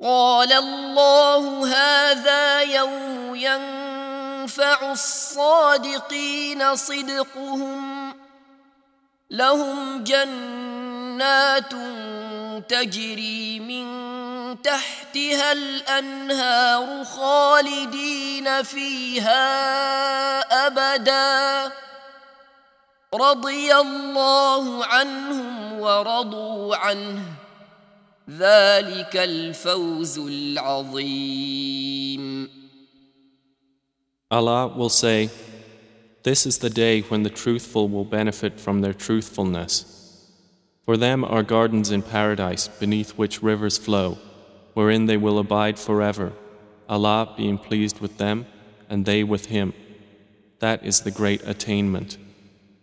قال الله هذا يوم ينفع الصادقين صدقهم لهم جنات تجري من تحتها الأنهار خالدين فيها أبدا رضي الله عنهم ورضوا عنه ذلك الفوز العظيم. Allah will say, this is the day when the truthful will benefit from their truthfulness. For them are gardens in paradise beneath which rivers flow, wherein they will abide forever, Allah being pleased with them and they with Him. That is the great attainment.